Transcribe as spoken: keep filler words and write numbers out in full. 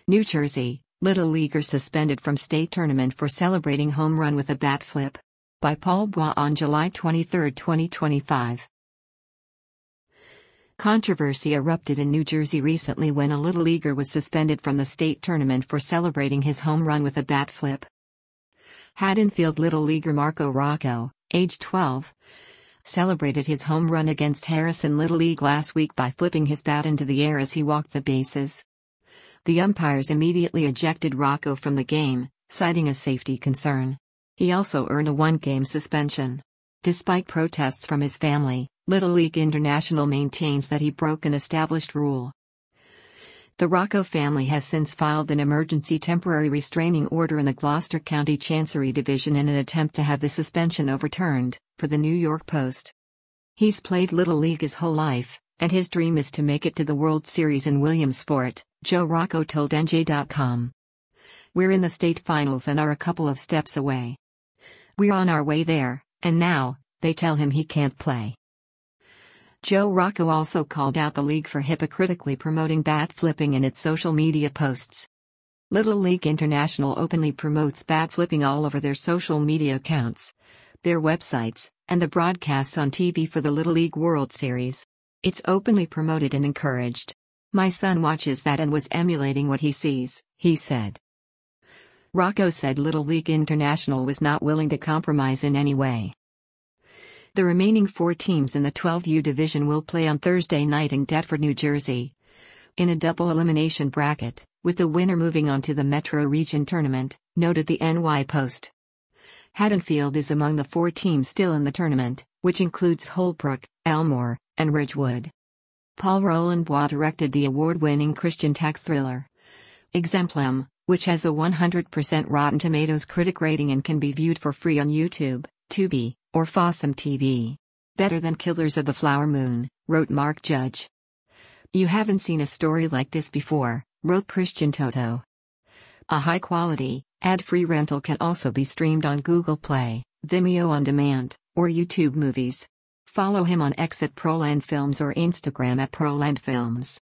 New Jersey, Little Leaguer suspended from state tournament for celebrating home run with a bat flip. By Paul Bois on July twenty-third, twenty twenty-five. Controversy erupted in New Jersey recently when a Little Leaguer was suspended from the state tournament for celebrating his home run with a bat flip. Haddonfield Little Leaguer Marco Rocco, age twelve, celebrated his home run against Harrison Little League last week by flipping his bat into the air as he walked the bases. The umpires immediately ejected Rocco from the game, citing a safety concern. He also earned a one-game suspension. Despite protests from his family, Little League International maintains that he broke an established rule. The Rocco family has since filed an emergency temporary restraining order in the Gloucester County Chancery Division in an attempt to have the suspension overturned, for the New York Post. He's played Little League his whole life, and his dream is to make it to the World Series in Williamsport, Joe Rocco told N J dot com. We're in the state finals and are a couple of steps away. We're on our way there, and now, they tell him he can't play. Joe Rocco also called out the league for hypocritically promoting bat flipping in its social media posts. Little League International openly promotes bat flipping all over their social media accounts, their websites, and the broadcasts on T V for the Little League World Series. It's openly promoted and encouraged. My son watches that and was emulating what he sees, he said. Rocco said Little League International was not willing to compromise in any way. The remaining four teams in the twelve U division will play on Thursday night in Deptford, New Jersey, in a double elimination bracket, with the winner moving on to the Metro Region tournament, noted the N Y Post. Haddonfield is among the four teams still in the tournament, which includes Holbrook, Elmore, and Ridgewood. Paul Roland Bois directed the award-winning Christian tech thriller Exemplum, which has a one hundred percent Rotten Tomatoes critic rating and can be viewed for free on YouTube, Tubi, or Fossum T V. Better than Killers of the Flower Moon, wrote Mark Judge. You haven't seen a story like this before, wrote Christian Toto. A high-quality, ad-free rental can also be streamed on Google Play, Vimeo On Demand, or YouTube Movies. Follow him on X at Proland Films or Instagram at Proland Films.